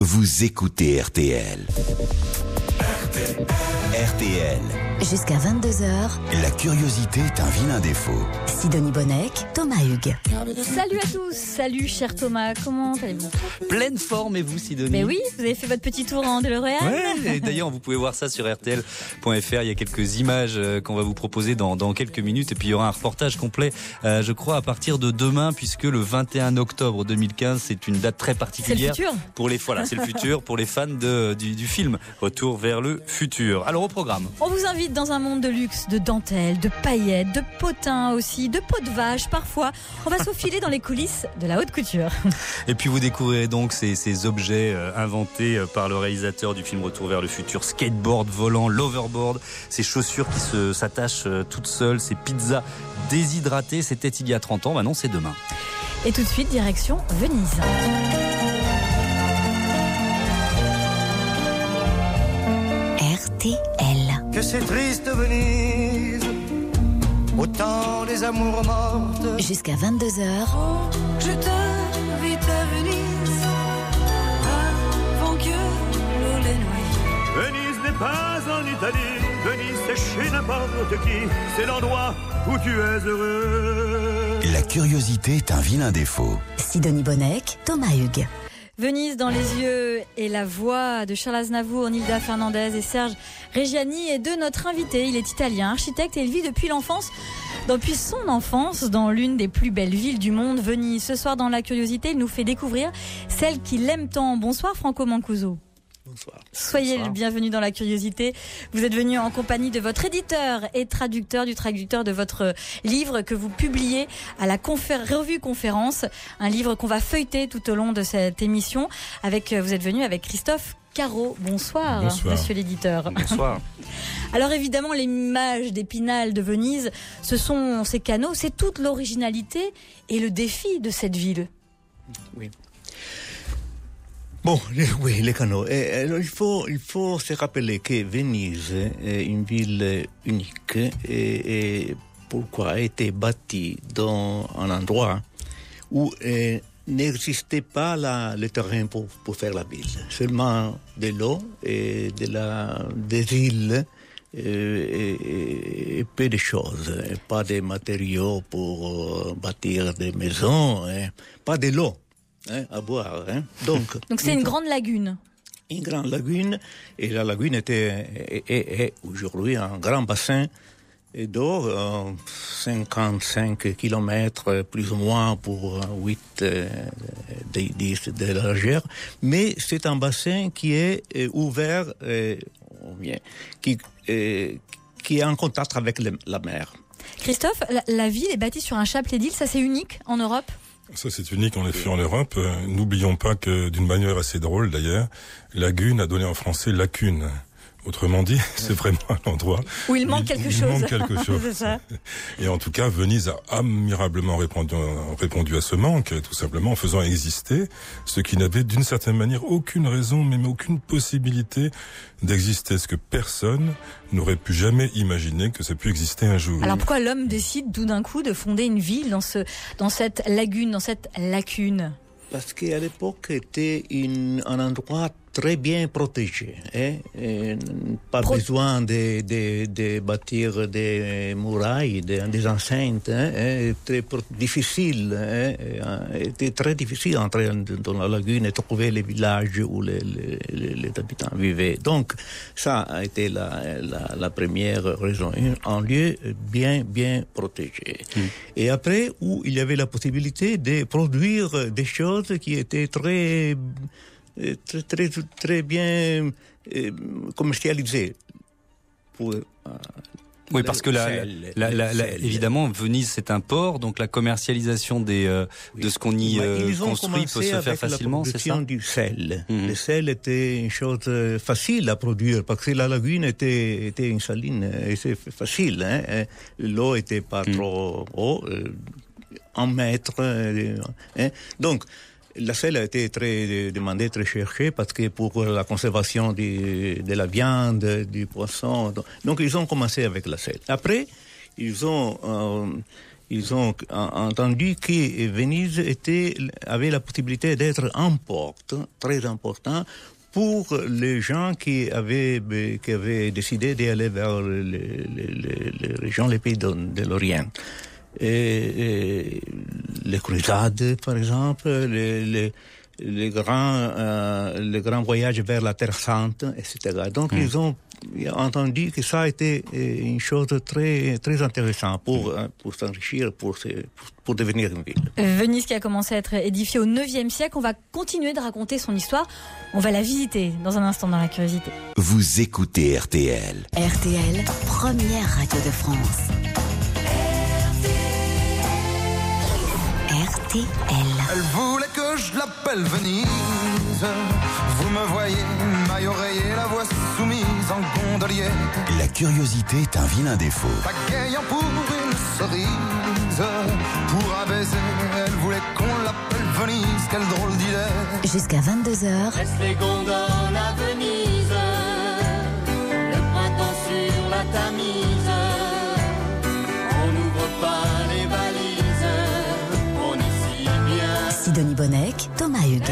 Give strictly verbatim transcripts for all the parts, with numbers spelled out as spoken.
Vous écoutez R T L. R T L. Jusqu'à vingt-deux heures. La curiosité est un vilain défaut. Sidonie Bonnec, Thomas Hugues. Salut à tous, salut cher Thomas, comment allez-vous ? Pleine forme et vous Sidonie ? Mais oui, vous avez fait votre petit tour en DeLorean ? Ouais, d'ailleurs vous pouvez voir ça sur R T L point F R, il y a quelques images qu'on va vous proposer dans, dans quelques minutes et puis il y aura un reportage complet euh, je crois à partir de demain puisque le vingt et un octobre deux mille quinze c'est une date très particulière. C'est le futur. Pour les, voilà, c'est le futur pour les fans de, du, du film Retour vers le futur. Alors au programme. On vous invite dans un monde de luxe, de dentelles, de paillettes, de potins aussi, de peau de vache parfois. On va s'aufiler dans les coulisses de la haute couture. Et puis vous découvrirez donc ces, ces objets euh, inventés euh, par le réalisateur du film Retour vers le futur, skateboard volant, l'overboard, ces chaussures qui se, s'attachent euh, toutes seules, ces pizzas déshydratées, c'était il y a trente ans, maintenant c'est demain. Et tout de suite, direction Venise. R T L. Que c'est triste Venise, au temps des amours mortes. Jusqu'à vingt-deux heures. Oh, je t'invite à Venise, avant que l'eau les noie. Venise n'est pas en Italie, Venise c'est chez n'importe qui, c'est l'endroit où tu es heureux. La curiosité est un vilain défaut. Sidonie Bonnec, Thomas Hugues. Venise dans les yeux et la voix de Charles Aznavour, Nilda Fernandez et Serge Reggiani et de notre invité. Il est italien, architecte et il vit depuis l'enfance, depuis son enfance, dans l'une des plus belles villes du monde, Venise. Ce soir dans La Curiosité, il nous fait découvrir celle qu'il aime tant. Bonsoir Franco Mancuso. Bonsoir. Soyez Bonsoir. le bienvenu dans La Curiosité. Vous êtes venu en compagnie de votre éditeur et traducteur, du traducteur de votre livre que vous publiez à la confé- revue Conférence, un livre qu'on va feuilleter tout au long de cette émission. Avec, vous êtes venu avec Christophe Caro. Bonsoir, Bonsoir. monsieur l'éditeur. Bonsoir. Alors évidemment, l'image d'Épinal de Venise, ce sont ces canaux, c'est toute l'originalité et le défi de cette ville. Oui. Bon, les, oui, les canaux. Et, alors, il faut, il faut se rappeler que Venise est une ville unique et, et pourquoi a été bâtie dans un endroit où eh, n'existait pas la, le terrain pour, pour faire la ville. Seulement de l'eau et de la, des îles et, et, et peu de choses. Et pas de matériaux pour euh, bâtir des maisons, et pas de l'eau. Hein, à boire. Hein. Donc, Donc c'est une grande lagune. Une grande lagune, et la lagune était est, est, est aujourd'hui un grand bassin d'eau, euh, cinquante-cinq kilomètres plus ou moins pour huit, euh, dix de largeur, mais c'est un bassin qui est euh, ouvert, euh, qui, euh, qui est en contact avec le, la mer. Christophe, la, la ville est bâtie sur un chapelet d'îles, ça c'est unique en Europe ? Ça, c'est unique en effet en Europe. Euh, n'oublions pas que, d'une manière assez drôle d'ailleurs, lagune a donné en français lacune. Autrement dit, c'est vraiment un endroit où il manque où quelque il, chose. Il manque quelque chose. C'est ça. Et en tout cas, Venise a admirablement répondu, répondu à ce manque, tout simplement en faisant exister ce qui n'avait d'une certaine manière aucune raison, même aucune possibilité d'exister. Ce que personne n'aurait pu jamais imaginer que ça pu exister un jour. Alors pourquoi l'homme décide tout d'un coup de fonder une ville dans ce, dans cette lagune, dans cette lacune ? Parce qu'à l'époque, c'était une, un endroit très bien protégé. Hein? Et pas Pro- besoin de, de, de bâtir des murailles, des, des enceintes. Hein? Très pro- difficile. Hein? C'était très difficile d'entrer dans la lagune et trouver les villages où les, les, les, les habitants vivaient. Donc, ça a été la, la, la première raison. Un lieu bien, bien protégé. Mmh. Et après, où il y avait la possibilité de produire des choses qui étaient très... très très très bien euh, commercialisé pour euh, oui parce que la, sel, la, la, la évidemment Venise c'est un port, donc la commercialisation des euh, oui. de ce qu'on y euh, construit peut se faire facilement, c'est ça. Du sel. Mmh. Le sel était une chose facile à produire parce que la lagune était était une saline et c'est facile, hein. L'eau était pas mmh. trop haut, euh, un mètre, euh, hein. Donc la sel a été très demandée, très cherchée, parce que pour la conservation du, de la viande, du poisson. Donc, ils ont commencé avec la sel. Après, ils ont, euh, ils ont entendu que Venise était, avait la possibilité d'être un port très important pour les gens qui avaient, qui avaient décidé d'aller vers les, les, les, les régions, les pays de, de l'Orient. Et, et les croisades, par exemple, les, les, les grands, euh, les grands voyages vers la Terre Sainte, et cetera. Donc, mmh. ils ont entendu que ça a été une chose très, très intéressante pour, mmh. pour s'enrichir, pour, pour devenir une ville. Venise qui a commencé à être édifiée au neuvième siècle, on va continuer de raconter son histoire. On va la visiter dans un instant dans la curiosité. Vous écoutez R T L. R T L, première radio de France. R T L. Elle voulait que je l'appelle Venise. Vous me voyez, maille oreiller, la voix soumise en gondolier. La curiosité est un vilain défaut. Pagayant pour une cerise. Pour un baiser, elle voulait qu'on l'appelle Venise. Quelle drôle d'idée. Jusqu'à vingt-deux heures. Laisse les gondoles à Venise. Le printemps sur la Tamise. On n'ouvre pas les valises. Sidonie Bonnec, Thomas Hugues.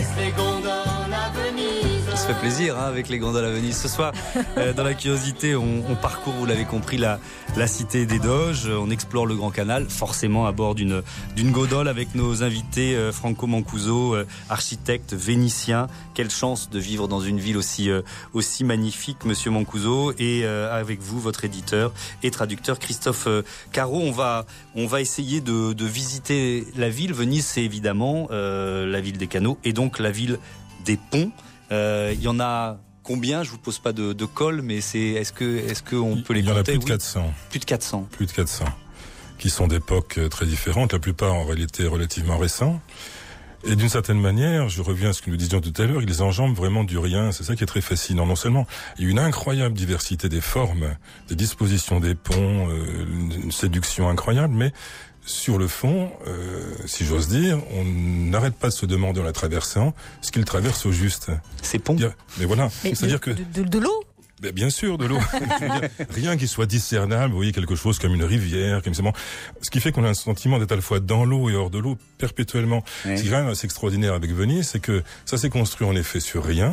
Ça se fait plaisir hein, avec les gondoles à Venise. Ce soir, euh, dans la curiosité, on, on parcourt, vous l'avez compris, la, la cité des Doges. On explore le Grand Canal, forcément à bord d'une, d'une gondole avec nos invités euh, Franco Mancuso, euh, architecte vénitien. Quelle chance de vivre dans une ville aussi, euh, aussi magnifique, monsieur Mancuso. Et euh, avec vous, votre éditeur et traducteur Christophe euh, Caro. On va, on va essayer de, de visiter la ville. Venise, c'est évidemment euh, la ville des canaux et donc la ville des ponts. Il euh, y en a combien? Je vous pose pas de, de colle, mais c'est est-ce que est-ce que on peut les compter? Il y en a plus de quatre cents. Plus de quatre cents. Plus de quatre cents, qui sont d'époques très différentes. La plupart en réalité relativement récents. Et d'une certaine manière, je reviens à ce que nous disions tout à l'heure, ils enjambent vraiment du rien. C'est ça qui est très fascinant. Non seulement il y a une incroyable diversité des formes, des dispositions des ponts, euh, une séduction incroyable, mais sur le fond, euh, si j'ose dire, on n'arrête pas de se demander en la traversant ce qu'il traverse au juste. Ces ponts. Mais voilà, mais c'est-à-dire de, que de, de l'eau. Ben bien sûr, de l'eau. Rien qui soit discernable, vous voyez, quelque chose comme une rivière, comme ça. Ce qui fait qu'on a un sentiment d'être à la fois dans l'eau et hors de l'eau perpétuellement. Oui. Ce qui est quand même assez extraordinaire avec Venise, c'est que ça s'est construit en effet sur rien.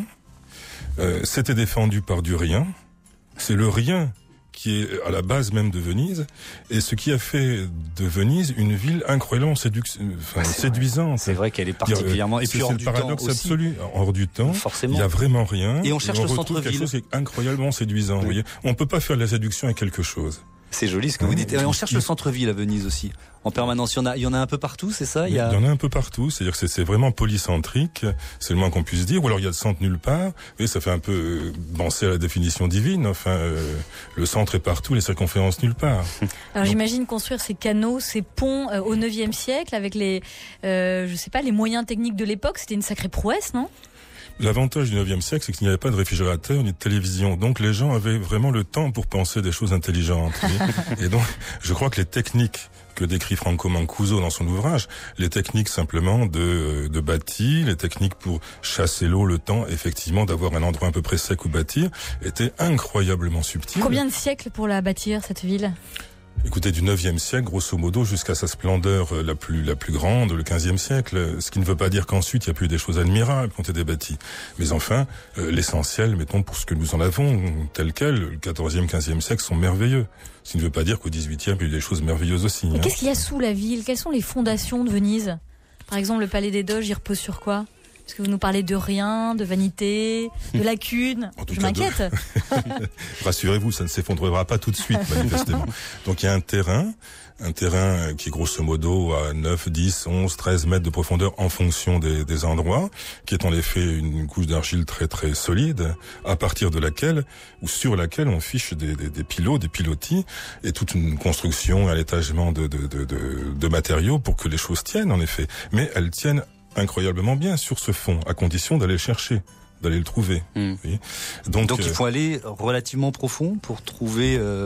Euh, c'était défendu par du rien. C'est le rien qui est à la base même de Venise, et ce qui a fait de Venise une ville incroyablement séduc... enfin, c'est séduisante. Vrai. C'est vrai qu'elle est particulièrement... Et puis hors du temps aussi. C'est le paradoxe absolu. Hors du temps, forcément. Il n'y a vraiment rien. Et on cherche et on le centre-ville. quelque chose qui est incroyablement séduisant. Oui. Vous voyez, on ne peut pas faire de la séduction avec quelque chose. C'est joli ce que vous dites. Et on cherche le centre-ville à Venise aussi, en permanence. Il y en a, il y en a un peu partout, c'est ça? Il y, a... il y en a un peu partout. C'est-à-dire que c'est, c'est vraiment polycentrique, c'est le moins qu'on puisse dire. Ou alors il y a de centre nulle part. Vous voyez, ça fait un peu penser à la définition divine. Enfin, euh, le centre est partout, les circonférences nulle part. Alors donc, j'imagine construire ces canaux, ces ponts euh, au neuvième siècle avec les, euh, je sais pas, les moyens techniques de l'époque. C'était une sacrée prouesse, non? L'avantage du neuvième siècle, c'est qu'il n'y avait pas de réfrigérateur ni de télévision. Donc les gens avaient vraiment le temps pour penser des choses intelligentes. Et donc, je crois que les techniques que décrit Franco Mancuso dans son ouvrage, les techniques simplement de, de bâtir, les techniques pour chasser l'eau, le temps, effectivement, d'avoir un endroit à peu près sec où bâtir, étaient incroyablement subtiles. Combien de siècles pour la bâtir, cette ville ? Écoutez, du neuvième siècle, grosso modo, jusqu'à sa splendeur la plus la plus grande, le quinzième siècle, ce qui ne veut pas dire qu'ensuite il n'y a plus des choses admirables qui ont été bâties. Mais enfin, euh, l'essentiel, mettons, pour ce que nous en avons, tel quel, le quatorzième, quinzième siècle sont merveilleux. Ce qui ne veut pas dire qu'au dix-huitième, il y a eu des choses merveilleuses aussi. Et hein. Qu'est-ce qu'il y a sous la ville ? Quelles sont les fondations de Venise ? Par exemple, le palais des Doges, il repose sur quoi ? Parce que vous nous parlez de rien, de vanité, de lacunes. Je m'inquiète. De... Rassurez-vous, ça ne s'effondrera pas tout de suite, manifestement. Donc il y a un terrain, un terrain qui est grosso modo à neuf, dix, onze, treize mètres de profondeur en fonction des, des endroits, qui est en effet une couche d'argile très très solide, à partir de laquelle, ou sur laquelle on fiche des, des, des pilots, des pilotis, et toute une construction, un étagement de, de, de, de, de matériaux pour que les choses tiennent, en effet. Mais elles tiennent incroyablement bien sur ce fond, à condition d'aller le chercher, d'aller le trouver. Mmh. Donc, Donc euh, il faut aller relativement profond pour trouver euh,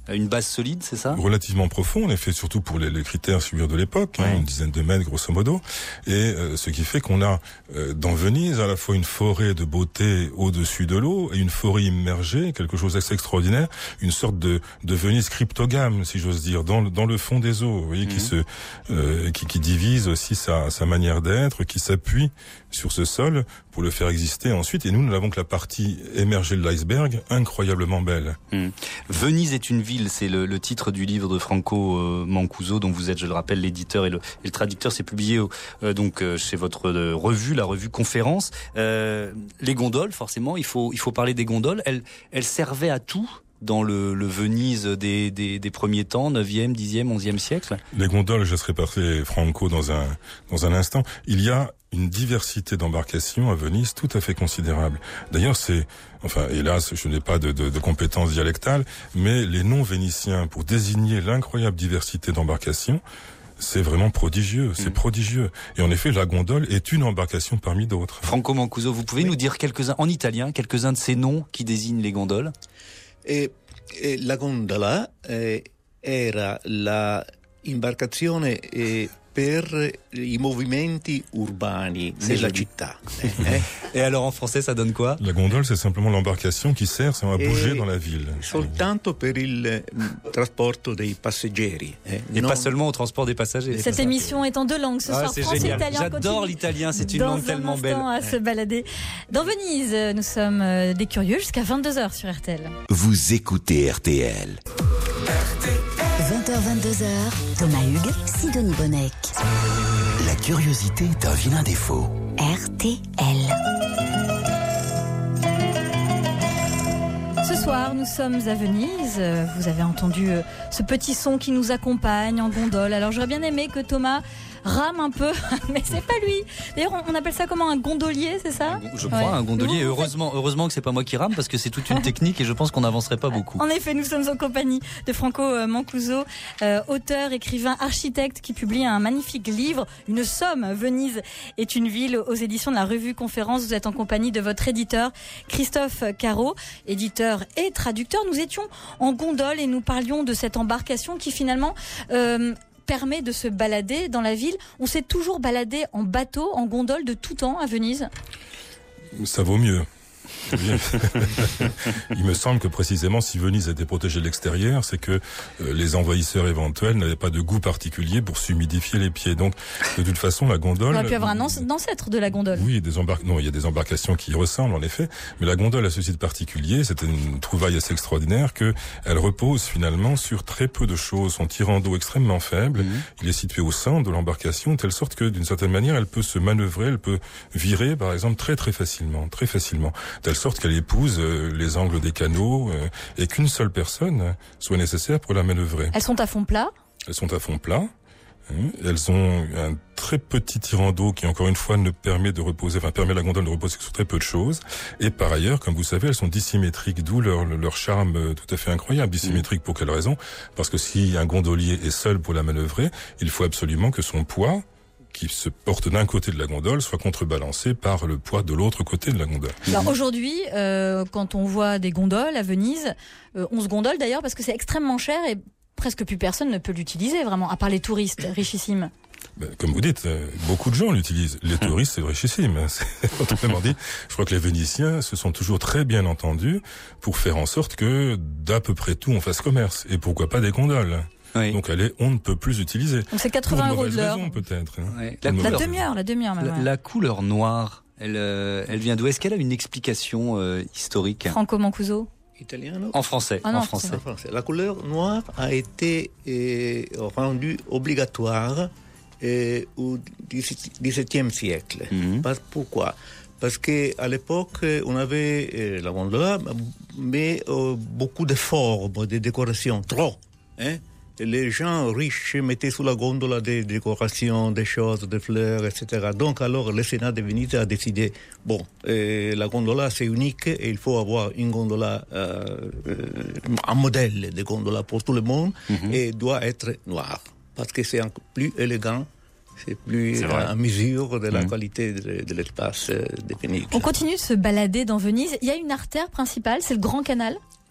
une base solide, c'est ça? Relativement profond, en effet, surtout pour les, les critères suivants de l'époque, ouais. hein, une dizaine de mètres grosso modo, et euh, ce qui fait qu'on a euh, dans Venise à la fois une forêt de beauté au-dessus de l'eau et une forêt immergée, quelque chose d'assez extraordinaire, une sorte de, de Venise cryptogame, si j'ose dire, dans le, dans le fond des eaux, vous voyez, mmh. qui se euh, qui, qui divise aussi sa, sa manière d'être, qui s'appuie sur ce sol pour le faire exister ensuite. Et nous, nous n'avons que la partie émergée de l'iceberg, incroyablement belle. Mmh. Venise est une ville, c'est le, le titre du livre de Franco euh, Mancuso, dont vous êtes, je le rappelle, l'éditeur et le, et le traducteur. C'est publié euh, donc euh, chez votre euh, revue, la revue Conférence. Euh, les gondoles, forcément, il faut il faut parler des gondoles. Elles elles servaient à tout dans le, le Venise des, des, des premiers temps, neuvième, dixième, onzième siècle. Les gondoles, je laisserai passer Franco dans un dans un instant. Il y a une diversité d'embarcations à Venise tout à fait considérable. D'ailleurs, c'est, enfin, hélas, je n'ai pas de, de, de compétences dialectales, mais les noms vénitiens pour désigner l'incroyable diversité d'embarcations, c'est vraiment prodigieux, c'est mmh. prodigieux. Et en effet, la gondole est une embarcation parmi d'autres. Franco Mancuso, vous pouvez oui. nous dire quelques-uns, en italien, quelques-uns de ces noms qui désignent les gondoles? E, e la gondola eh, era la imbarcazione eh, per i movimenti urbani nella città. Eh? Et alors en français, ça donne quoi? La gondole, c'est simplement l'embarcation qui sert à bouger dans la ville. Soltanto per il trasporto dei passeggeri. Eh? Et non... pas seulement au transport des passagers. Cette émission est en deux langues ce ah, soir. C'est France génial. et italien. J'adore l'italien, c'est une dans langue tellement belle. Dans un instant à se balader. Dans Venise, nous sommes des curieux jusqu'à vingt-deux heures sur R T L. Vous écoutez R T L. vingt heures vingt-deux heures, Thomas Hugues, Sidonie Bonnec. La curiosité est un vilain défaut. R T L. Ce soir, nous sommes à Venise. Vous avez entendu ce petit son qui nous accompagne en gondole. Alors j'aurais bien aimé que Thomas rame un peu, mais c'est pas lui. D'ailleurs, on appelle ça comment, un gondolier, c'est ça? Je crois, ouais. un gondolier. Vous, heureusement, heureusement que c'est pas moi qui rame, parce que c'est toute une technique et je pense qu'on n'avancerait pas beaucoup. En effet, nous sommes en compagnie de Franco Mancuso, euh, auteur, écrivain, architecte, qui publie un magnifique livre, Une somme. Venise est une ville, aux éditions de la revue Conférence. Vous êtes en compagnie de votre éditeur, Christophe Caro, éditeur et traducteur. Nous étions en gondole et nous parlions de cette embarcation qui finalement euh, permet de se balader dans la ville. On s'est toujours baladé en bateau, en gondole de tout temps à Venise? Ça vaut mieux. Il me semble que précisément si Venise était protégée de l'extérieur, c'est que euh, les envahisseurs éventuels n'avaient pas de goût particulier pour s'humidifier les pieds. Donc de toute façon la gondole... On aurait pu avoir un ancêtre de la gondole. Oui, des embar... non, il y a des embarcations qui y ressemblent en effet, mais la gondole a ceci de particulier, c'était une trouvaille assez extraordinaire, que elle repose finalement sur très peu de choses. Son tirant d'eau extrêmement faible, mmh. il est situé au centre de l'embarcation, de telle sorte que d'une certaine manière elle peut se manœuvrer, elle peut virer par exemple très très facilement, très facilement. Telle sorte qu'elle épouse euh, les angles des canaux euh, et qu'une seule personne soit nécessaire pour la manœuvrer. Elles sont à fond plat? Elles sont à fond plat. Hein, elles ont un très petit tirant d'eau qui, encore une fois, ne permet de reposer, enfin permet à la gondole de reposer sur très peu de choses. Et par ailleurs, comme vous savez, elles sont dissymétriques, d'où leur, leur charme tout à fait incroyable. Dissymétrique pour quelle raison? Parce que si un gondolier est seul pour la manœuvrer, il faut absolument que son poids, qui se porte d'un côté de la gondole, soit contrebalancé par le poids de l'autre côté de la gondole. Alors aujourd'hui, euh, quand on voit des gondoles à Venise, euh, on se gondole d'ailleurs parce que c'est extrêmement cher et presque plus personne ne peut l'utiliser vraiment, à part les touristes richissimes. Ben, comme vous dites, beaucoup de gens l'utilisent. Les touristes, c'est richissime. Autrement dit, je crois que les Vénitiens se sont toujours très bien entendus pour faire en sorte que d'à peu près tout on fasse commerce. Et pourquoi pas des gondoles? Oui. Donc elle est, on ne peut plus utiliser. Donc c'est quatre-vingts euros de l'heure. Peut-être. Hein. Ouais. La, la demi-heure, la demi-heure même. La, ouais. la couleur noire, elle, euh, elle vient d'où? Est-ce qu'elle a une explication euh, historique? Franco Mancuso. Italiano? En français. Ah non, en français. En français. La couleur noire a été euh, rendue obligatoire euh, au dix-septième siècle. Mm-hmm. Parce, pourquoi? Parce qu'à l'époque, on avait euh, la gondola, mais euh, beaucoup de formes, de décorations, trop. Hein? Les gens riches mettaient sous la gondola des décorations, des choses, des fleurs, et cetera. Donc alors le Sénat de Venise a décidé, bon, euh, la gondola c'est unique et il faut avoir une gondola, euh, euh, un modèle de gondola pour tout le monde, mm-hmm. et doit être noir, parce que c'est encore plus élégant. C'est plus à mesure de la mmh. qualité de, de l'espace de Venise. On continue de se balader dans Venise. Il y a une artère principale, c'est le Grand Canal.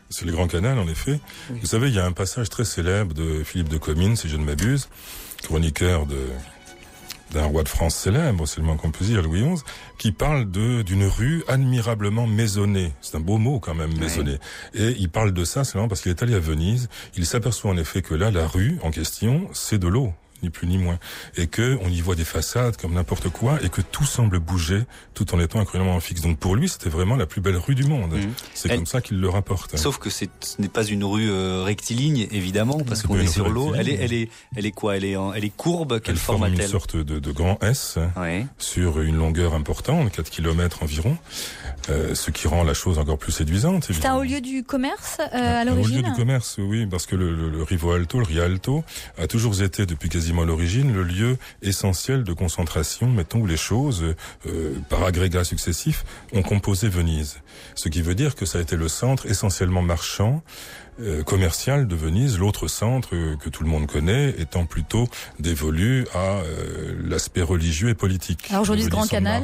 C'est le Grand Canal, en effet. Oui. Vous savez, il y a un passage très célèbre de Philippe de Comines, si je ne m'abuse, chroniqueur de, d'un roi de France célèbre, c'est le moins qu'on puisse dire, Louis onze, qui parle de, d'une rue admirablement maisonnée. C'est un beau mot, quand même, maisonnée. Oui. Et il parle de ça, c'est vraiment parce qu'il est allé à Venise. Il s'aperçoit, en effet, que là, la rue en question, c'est de l'eau. Ni plus ni moins, et que on y voit des façades comme n'importe quoi, et que tout semble bouger tout en étant incroyablement fixe. Donc pour lui, c'était vraiment la plus belle rue du monde. Mmh. C'est Elle... comme ça qu'il le rapporte. Sauf que c'est, ce n'est pas une rue euh, rectiligne, évidemment, parce c'est qu'on est sur l'eau. Elle est, elle est, elle est quoi Elle est, en, elle est courbe. Quelle elle forme a-t-elle ? Une sorte de, de grand S oui. sur une longueur importante, quatre kilomètres environ, euh, ce qui rend la chose encore plus séduisante. C'est un haut lieu du commerce euh, à l'origine. Un haut lieu du commerce, oui, parce que le, le, le Rivo Alto, le Rialto, a toujours été depuis quasiment l'origine le lieu essentiel de concentration, mettons, où les choses, euh, par agrégats successifs, ont composé Venise. Ce qui veut dire que ça a été le centre essentiellement marchand, euh, commercial de Venise, l'autre centre euh, que tout le monde connaît étant plutôt dévolu à euh, l'aspect religieux et politique. Alors aujourd'hui, ce Grand Canal.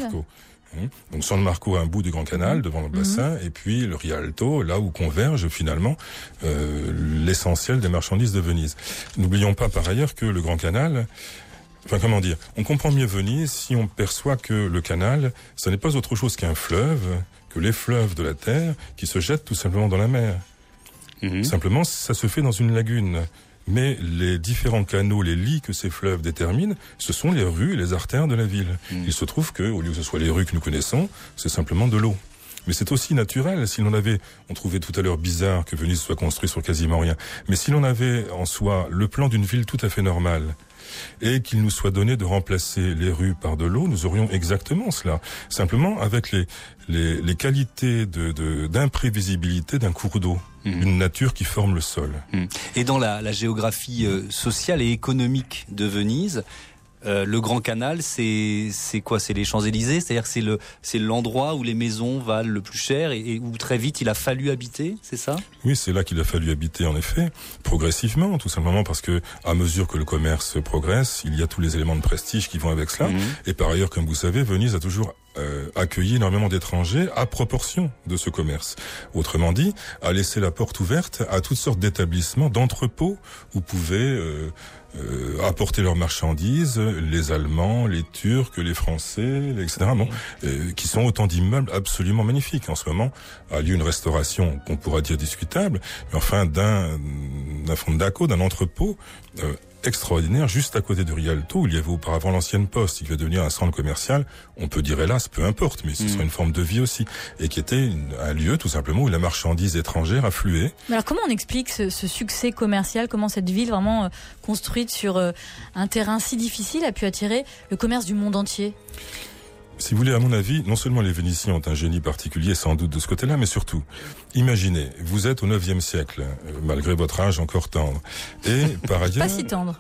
Donc San Marco à un bout du Grand Canal, devant le bassin, mmh. et puis le Rialto, là où converge finalement euh, l'essentiel des marchandises de Venise. N'oublions pas par ailleurs que le Grand Canal, enfin comment dire, on comprend mieux Venise si on perçoit que le canal, ça n'est pas autre chose qu'un fleuve, que les fleuves de la terre qui se jettent tout simplement dans la mer. Mmh. Simplement, ça se fait dans une lagune. Mais les différents canaux, les lits que ces fleuves déterminent, ce sont les rues et les artères de la ville. Mmh. Il se trouve que, au lieu que ce soit les rues que nous connaissons, c'est simplement de l'eau. Mais c'est aussi naturel. Si l'on avait, on trouvait tout à l'heure bizarre que Venise soit construite sur quasiment rien. Mais si l'on avait en soi le plan d'une ville tout à fait normale, et qu'il nous soit donné de remplacer les rues par de l'eau, nous aurions exactement cela. Simplement avec les, les, les qualités de, de, d'imprévisibilité d'un cours d'eau. Mmh. Une nature qui forme le sol. Mmh. Et dans la, la géographie euh, sociale et économique de Venise, euh, le Grand Canal, c'est, c'est quoi ? C'est les Champs-Élysées ? C'est-à-dire que c'est, le, c'est l'endroit où les maisons valent le plus cher et, et où très vite il a fallu habiter, c'est ça ? Oui, c'est là qu'il a fallu habiter en effet, progressivement, tout simplement parce que à mesure que le commerce progresse, il y a tous les éléments de prestige qui vont avec cela. Mmh. Et par ailleurs, comme vous savez, Venise a toujours Euh, accueilli énormément d'étrangers à proportion de ce commerce. Autrement dit, a laissé la porte ouverte à toutes sortes d'établissements, d'entrepôts où pouvaient euh, euh, apporter leurs marchandises, les Allemands, les Turcs, les Français, et cetera. Bon, euh, qui sont autant d'immeubles absolument magnifiques. En ce moment, a lieu une restauration qu'on pourra dire discutable, mais enfin d'un d'un fondaco, d'un entrepôt euh, extraordinaire, juste à côté du Rialto, où il y avait auparavant l'ancienne poste, qui va devenir un centre commercial, on peut dire hélas, peu importe, mais ce mmh. sera une forme de vie aussi, et qui était une, un lieu tout simplement où la marchandise étrangère affluait. Mais alors comment on explique ce, ce succès commercial, comment cette ville vraiment euh, construite sur euh, un terrain si difficile a pu attirer le commerce du monde entier ? Si vous voulez, à mon avis, non seulement les Vénitiens ont un génie particulier, sans doute de ce côté-là, mais surtout, imaginez, vous êtes au neuvième siècle, euh, malgré votre âge encore tendre, et par ailleurs... Pas si tendre.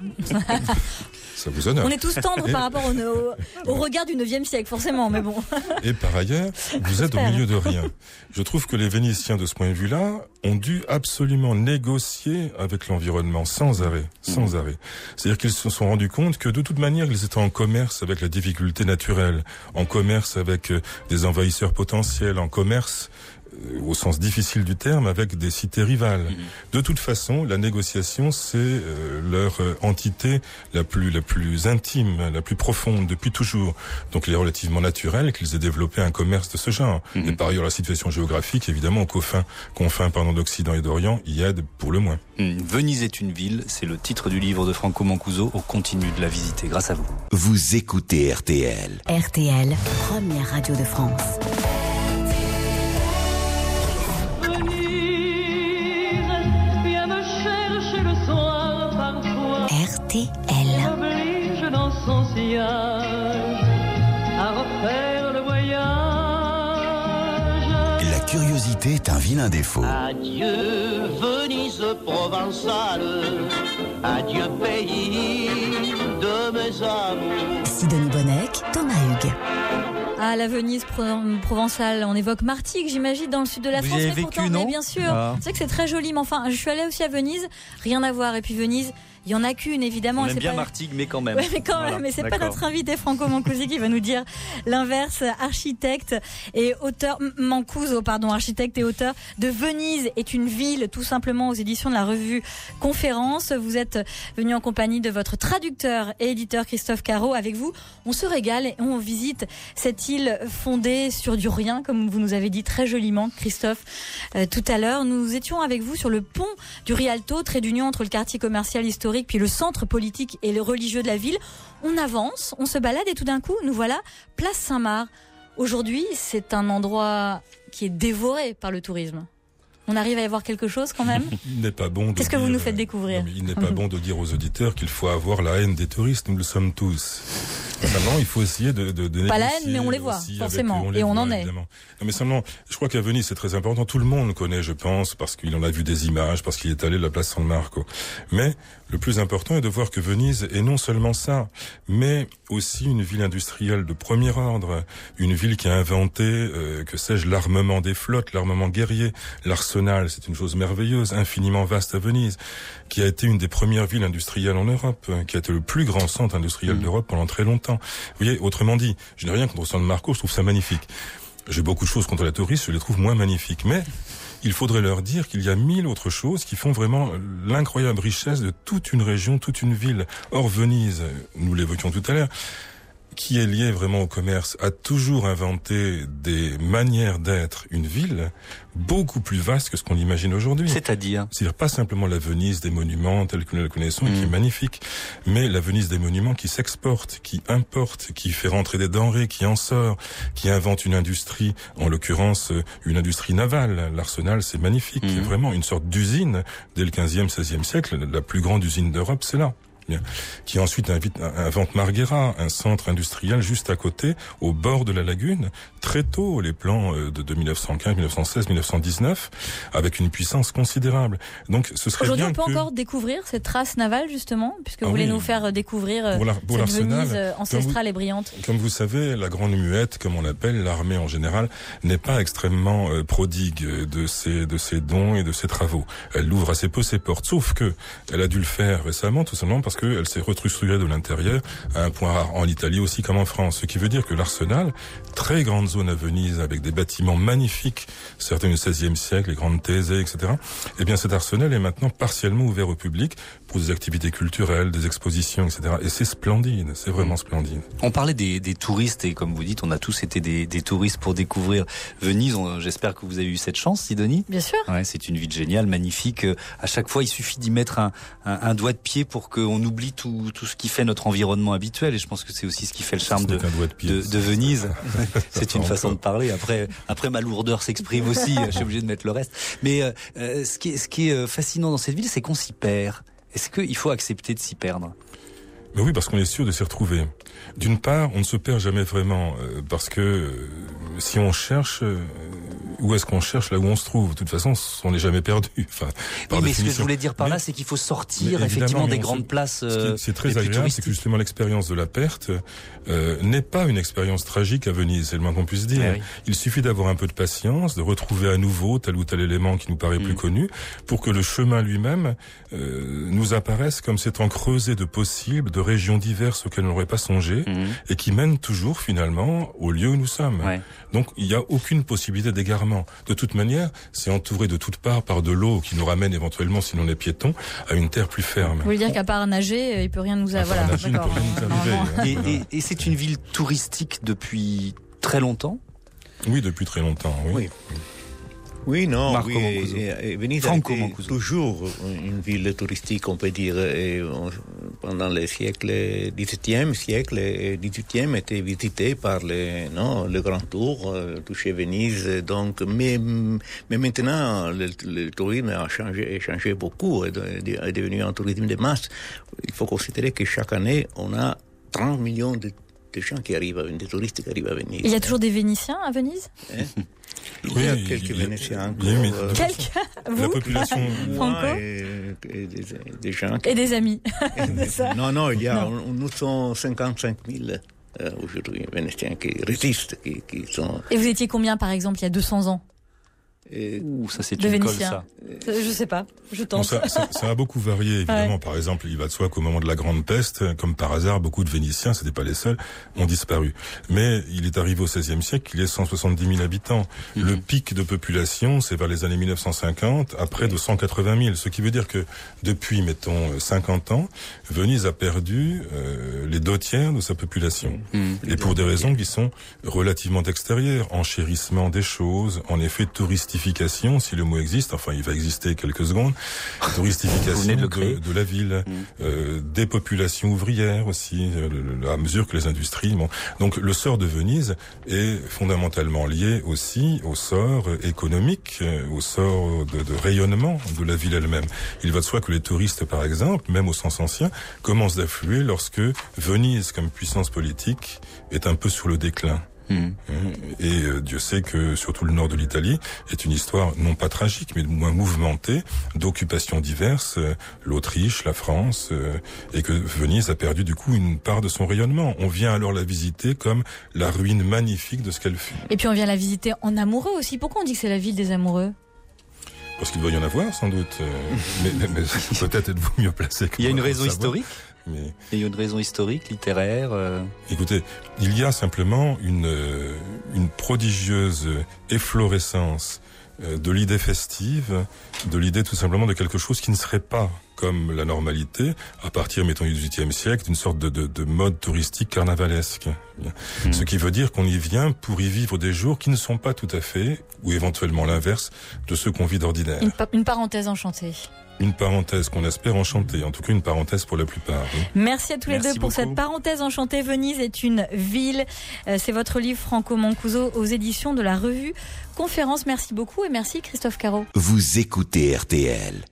Ça vous honore. On est tous tendres et... par rapport au, au, au regard du neuvième siècle, forcément, mais bon. Et par ailleurs, vous êtes au milieu de rien. Je trouve que les Vénitiens, de ce point de vue-là, ont dû absolument négocier avec l'environnement, sans arrêt, sans mmh. arrêt. C'est-à-dire qu'ils se sont rendus compte que, de toute manière, ils étaient en commerce avec la difficulté naturelle, en commerce avec euh, des envahisseurs potentiels, en commerce au sens difficile du terme, avec des cités rivales. Mmh. De toute façon, la négociation, c'est euh, leur euh, entité la plus la plus intime, la plus profonde depuis toujours. Donc il est relativement naturel qu'ils aient développé un commerce de ce genre. Mmh. Et par ailleurs, la situation géographique, évidemment, aux confins, confins pardon, d'Occident et d'Orient, y aide pour le moins. Mmh. Venise est une ville, c'est le titre du livre de Franco Mancuso. On continue de la visiter grâce à vous. Vous écoutez R T L. R T L, première radio de France. R T L. M'oblige dans son sillage à refaire le voyage. La curiosité est un vilain défaut. Adieu Venise provençale, adieu pays de mes amours. Sidonie Bonnec, Thomas Hugues. Ah, la Venise provençale, on évoque Martigues, j'imagine, dans le sud de la Vous France. y avez Mais vécu, pourtant, non mais bien sûr. Ah. C'est vrai que c'est très joli, mais enfin, je suis allée aussi à Venise, rien à voir. Et puis Venise, Il y en a qu'une, évidemment. On et aime c'est bien pas... Martigues, mais quand même. Ouais, mais quand Voilà, même, mais c'est d'accord. pas notre invité Franco Mancuso qui va nous dire l'inverse. Architecte et auteur, Mancuso, pardon, architecte et auteur de Venise est une ville, tout simplement, aux éditions de la revue Conférence. Vous êtes venu en compagnie de votre traducteur et éditeur Christophe Caro. Avec vous, on se régale et on visite cette île fondée sur du rien, comme vous nous avez dit très joliment, Christophe, euh, tout à l'heure. Nous étions avec vous sur le pont du Rialto, trait d'union entre le quartier commercial historique puis le centre politique et le religieux de la ville. On avance, on se balade et tout d'un coup, nous voilà place Saint-Marc. Aujourd'hui, c'est un endroit qui est dévoré par le tourisme. On arrive à y voir quelque chose quand même. Il n'est pas bon de Qu'est-ce que dire, vous nous faites découvrir? non, Il n'est pas bon de dire aux auditeurs qu'il faut avoir la haine des touristes. Nous le sommes tous. Maintenant, il faut essayer de, de, de Pas la négocier haine, mais on les voit, aussi forcément. avec eux, on les et on voit, en est. évidemment. Non, mais seulement, je crois qu'à Venise, c'est très important. Tout le monde connaît, je pense, parce qu'il en a vu des images, parce qu'il est allé à la place San Marco. Mais le plus important est de voir que Venise est non seulement ça, mais aussi une ville industrielle de premier ordre, une ville qui a inventé, euh, que sais-je, l'armement des flottes, l'armement guerrier, l'arsenal, c'est une chose merveilleuse, infiniment vaste à Venise, qui a été une des premières villes industrielles en Europe, qui a été le plus grand centre industriel mmh. d'Europe pendant très longtemps. Vous voyez, autrement dit, je n'ai rien contre San Marco, je trouve ça magnifique. J'ai beaucoup de choses contre les touristes, je les trouve moins magnifiques, mais il faudrait leur dire qu'il y a mille autres choses qui font vraiment l'incroyable richesse de toute une région, toute une ville. Or, Venise, nous l'évoquions tout à l'heure, qui est lié vraiment au commerce, a toujours inventé des manières d'être une ville beaucoup plus vaste que ce qu'on imagine aujourd'hui. C'est-à-dire C'est-à-dire pas simplement la Venise des monuments telle que nous la connaissons, mmh. qui est magnifique, mais la Venise des monuments qui s'exporte, qui importe, qui fait rentrer des denrées, qui en sort, qui invente une industrie, en l'occurrence une industrie navale. L'arsenal, c'est magnifique, mmh. vraiment une sorte d'usine dès le quinzième, seizième siècle. La plus grande usine d'Europe, c'est là. Bien. Qui ensuite invite, invente Marghera, un centre industriel juste à côté, au bord de la lagune, très tôt, les plans de, de mille neuf cent quinze, mille neuf cent seize, mille neuf cent dix-neuf, avec une puissance considérable. Donc, ce serait Aujourd'hui, bien on peut que... encore découvrir cette trace navale, justement, puisque ah vous voulez oui. nous faire découvrir pour la, pour cette l'arsenal, Venise ancestrale vous, et brillante. Comme vous savez, la Grande Muette, comme on l'appelle, l'armée en général, n'est pas extrêmement euh, prodigue de ses, de ses dons et de ses travaux. Elle ouvre assez peu ses portes, sauf que elle a dû le faire récemment, tout simplement parce qu'elle s'est restructurée de l'intérieur à un point rare en Italie aussi comme en France. Ce qui veut dire que l'arsenal, très grande zone à Venise avec des bâtiments magnifiques, certains du seizième siècle, les grandes thésées, et cetera. Eh bien, cet arsenal est maintenant partiellement ouvert au public pour des activités culturelles, des expositions, et cetera. Et c'est splendide, c'est vraiment splendide. On parlait des, des touristes et comme vous dites, on a tous été des, des touristes pour découvrir Venise. On, j'espère que vous avez eu cette chance, Sidonie. Bien sûr. Ouais, c'est une ville géniale, magnifique. À chaque fois, il suffit d'y mettre un, un, un doigt de pied pour qu'on oublie tout, tout ce qui fait notre environnement habituel. Et je pense que c'est aussi ce qui fait le charme de, de, de, de Venise. C'est une façon de parler. Après, après ma lourdeur s'exprime aussi. Je suis obligé de mettre le reste. Mais euh, ce qui est, ce qui est fascinant dans cette ville, c'est qu'on s'y perd. Est-ce qu'il faut accepter de s'y perdre? Mais oui, parce qu'on est sûr de s'y retrouver. D'une part, on ne se perd jamais vraiment, euh, parce que euh, si on cherche, euh, où est-ce qu'on cherche là où on se trouve? De toute façon, on n'est jamais perdu. Enfin, par oui, mais ce que je voulais dire par mais, là, c'est qu'il faut sortir effectivement des grandes se, places. Euh, c'est très agréable, c'est que justement l'expérience de la perte euh, n'est pas une expérience tragique à Venise, c'est le moins qu'on puisse dire. Ah oui. Il suffit d'avoir un peu de patience, de retrouver à nouveau tel ou tel élément qui nous paraît mmh. plus connu, pour que le chemin lui-même euh, nous apparaisse comme s'étant creusé de possibles, de régions diverses auxquelles on n'aurait pas songé, mmh. et qui mènent toujours finalement au lieu où nous sommes. Ouais. Donc il n'y a aucune possibilité d'égarement. De toute manière, c'est entouré de toutes parts par de l'eau qui nous ramène éventuellement, si l'on est piéton, à une terre plus ferme. Vous voulez dire qu'à part nager, il peut rien nous avoir. Voilà, nager, il peut rien nous arriver. Et, et, et c'est une ville touristique depuis très longtemps? Oui, depuis très longtemps, oui. Oui. Oui, non, Marco oui, Mancuso. et, et Venise Franco a été Mancuso. toujours une ville touristique, on peut dire. Et on, pendant les siècles dix-septième siècle et dix-huitième, était visité par les, non, le Grand Tour, euh, touché Venise. Donc, mais, mais maintenant, le, le tourisme a changé, a changé beaucoup, est, est devenu un tourisme de masse. Il faut considérer que chaque année, on a trente millions de, de gens qui arrivent, à, des touristes qui arrivent à Venise. Il y a toujours des Vénitiens à Venise? Hein? Il oui, y a quelques il, Vénitiens encore. Oui, mais, euh, quelques Vous La population... Franco et, et des, des gens... Qui... Et des amis. Et, ça. Non, non, il y a... On, nous sommes cinquante-cinq mille euh, aujourd'hui, Vénitiens qui résistent, qui, qui sont... Et vous étiez combien, par exemple, il y a deux cents ans? Et... Ouh, ça c'est de une colle, Vénitien. ça. Je sais pas, je tente. Bon, ça, ça, ça a beaucoup varié, évidemment. Ouais. Par exemple, il va de soi qu'au moment de la Grande Peste, comme par hasard, beaucoup de Vénitiens, c'était pas les seuls, ont disparu. Mais il est arrivé au seizième siècle, il y a cent soixante-dix mille habitants. Mmh. Le pic de population, c'est vers les années mille neuf cent cinquante, à près de cent quatre-vingt mille. Ce qui veut dire que depuis, mettons, cinquante ans, Venise a perdu euh, les deux tiers de sa population. Mmh. Et pour des raisons qui sont relativement extérieures. Enchérissement des choses, en effet, touristification, si le mot existe, enfin il va exister quelques secondes, touristification de, de, de la ville, mmh. euh, des populations ouvrières aussi, euh, à mesure que les industries... Bon. Donc le sort de Venise est fondamentalement lié aussi au sort économique, au sort de, de rayonnement de la ville elle-même. Il va de soi que les touristes, par exemple, même au sens ancien, commencent d'affluer lorsque Venise, comme puissance politique, est un peu sur le déclin. Mmh. Et euh, Dieu sait que surtout le nord de l'Italie est une histoire non pas tragique mais moins mouvementée d'occupations diverses, euh, l'Autriche, la France, euh, et que Venise a perdu du coup une part de son rayonnement. On vient alors la visiter comme la ruine magnifique de ce qu'elle fut. Et puis on vient la visiter en amoureux aussi. Pourquoi on dit que c'est la ville des amoureux ? Parce qu'il doit y en avoir sans doute, euh, mais, mais, mais peut-être êtes-vous mieux placé que Il y a une raison savoir. historique. Mais... Il y a une raison historique, littéraire. Euh... Écoutez, il y a simplement une euh, une prodigieuse efflorescence euh, de l'idée festive, de l'idée tout simplement de quelque chose qui ne serait pas comme la normalité, à partir, mettons, du dix-huitième siècle, d'une sorte de, de, de mode touristique carnavalesque. Mmh. Ce qui veut dire qu'on y vient pour y vivre des jours qui ne sont pas tout à fait, ou éventuellement l'inverse, de ceux qu'on vit d'ordinaire. Une, pa- une parenthèse enchantée. Une parenthèse qu'on espère enchantée, en tout cas une parenthèse pour la plupart. Oui. Merci à tous les Merci deux pour beaucoup. cette parenthèse enchantée. Venise est une ville. Euh, c'est votre livre Franco Mancuso aux éditions de la revue Conférence. Merci beaucoup et merci Christophe Caro. Vous écoutez R T L.